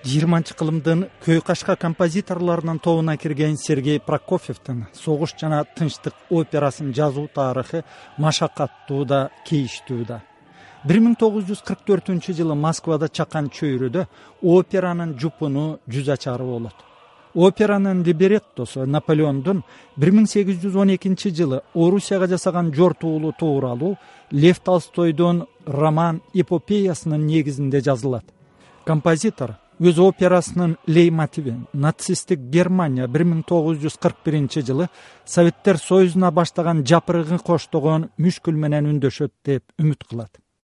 20-кылымдын көй-кашка композиторлорунун тобуна кирген Сергей Прокофьевдин согуш жана тынчтык операсын жазуу тарыхы машакаттуу да, кейиштүү да. 1944-жылы Москвада чакан чөйрөдө операнын жупуну жүз ачары болот. Операнын либреттосу Наполеондун 1812-жылы Орусияга жасаган жортуулуу тууралуу Лев Толстойдун роман эпопеясынын негизинде жазылат. Композитор өз операсынын лейтмотивин нацисттик Германия 1941-жылы Советтер Союзуна баштаган жапырыгы коштогон мүшкүл менен үндөшөт деп үмүт кылат.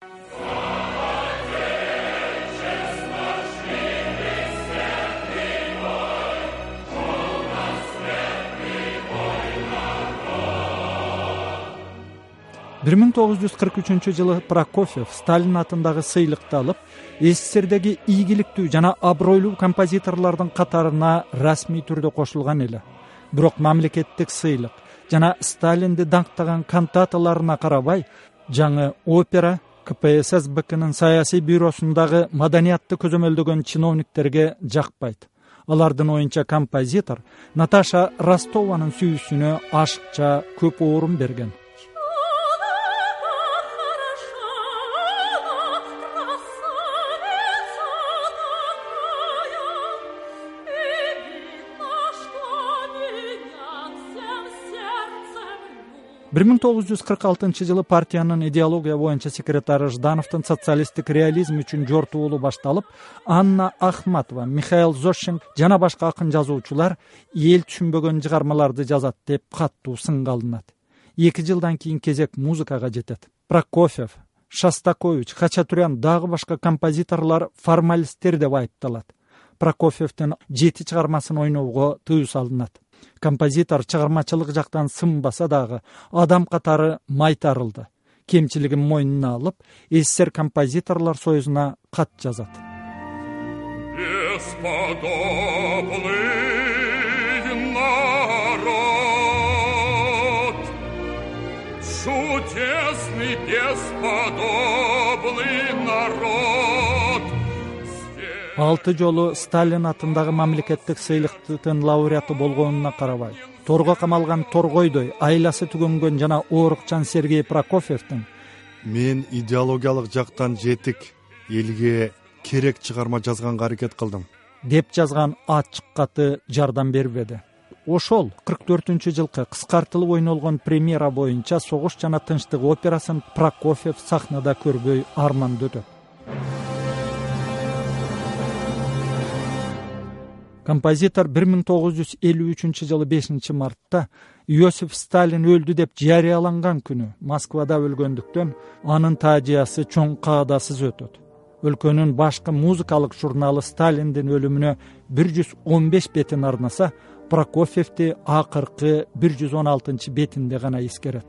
— 1943-жылы Прокофьев Сталин атындагы сыйлыкты алып, СССРдеги ийгиликтүү жана абройлуу композиторлордун катарына расмий түрдө кошулган эле. Бирок мамлекеттик сыйлык жана Сталинди даңктаган кантаталарына карабай, жаңы опера КПССБКнын саясий бюросундагы маданиятты көзөмөлдөгөн чиновниктерге жакпайт. Алардын оюнча композитор Наташа Ростованын сүйүүсүнө ашыкча көп орун берген. 1946-жылы партиянын идеология боюнча секретары Ждановдун социалисттик реализм үчүн жортуулу башталып, Анна Ахматова, Михаил Зощенко жана башка акын жазуучулар эл түшүнбөгөн чыгармаларды жазат деп каттуу сынга алынат. 2 жылдан кийин кезек музыкага жетет. Прокофьев, Шостакович, Хачатурян дагы башка композиторлор формалисттер деп айыпталат. Прокофьевдин 7 чыгармасын ойноого тыюу салынат. Композитор чыгармачылык жактан сынбаса дагы адам катары майтарылды. Кемчилигин мойнуна алып, СССР композиторлор союзуна кат жазат. Чудесный, бесподобный народ. 6 жолу Сталин атындагы мамлекеттик сыйлыктын лауреаты болгонуна карабай, торго камалган торгойдой айласы түгөнгөн жана оорукчан Сергей Прокофьевдин мен идеологиялык жактан жетик элге керек чыгарма жазганга аракет кылдым деп жазган ачык каты жардам бербеди. Ошол 44-жылкы кыскартылып ойнолгон премьера боюнча Согуш жана тынчтык операсын Прокофьев сахнада көрбөй армандады. Композитор 1953-жылы 5-мартта Иосиф Сталин өлдү деп жарыяланган күнү Москвада өлгөндүктөн анын таажиясы чоң каадасыз өтөт. Өлкөнүн башкы музыкалык журналы Сталиндин өлүмүнө 115 бетин арнаса, Прокофьевди акыркы 116 бетинде гана эскерет.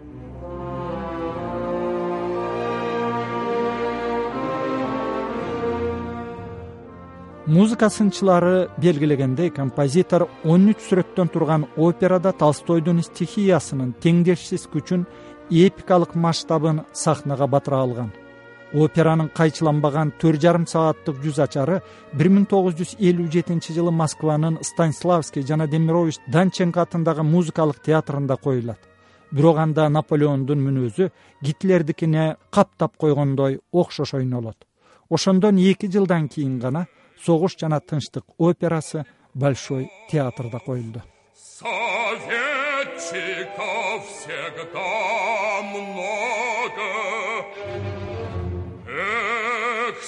Музыка сынчылары белгилегендей, композитор 13 сүрөттөн турган операда Толстойдун стихиясынын теңдешсиз күчүн, эпикалык масштабын сахнага батыра алган. Операнын кайчыланбаган 4,5 сааттык жүз ачары 1957-жылы Москванын Станиславский жана Демирович Данченко атындагы музыкалык театрында коюлат. Бирок анда Наполеондун мүнөзү Гитлердикине каптап койгондой окшош ойнолот. Ошондон 2 жылдан кийин гана Согуш жана тынчтык операсы Большой театрда коюлду. Советчиков всегда много. Эх,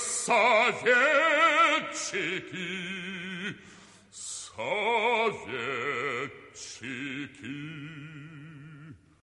советчики, советчики.